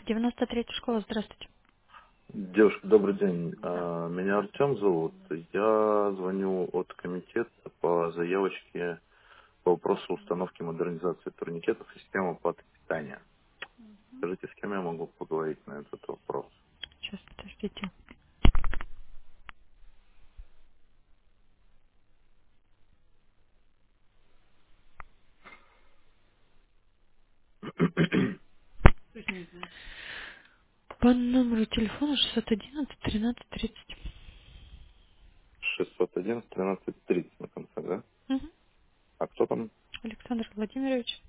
93-я школа, здравствуйте. Девушка, добрый день. Да. Меня Артем зовут. Я звоню от комитета по заявочке по вопросу установки модернизации турникетов и системы оплаты питания. Скажите, с кем я могу поговорить на этот вопрос? Сейчас, подождите. По номеру телефона 611 13 30. 611 13 30 на конце, да? Угу. А кто там? Александр Владимирович.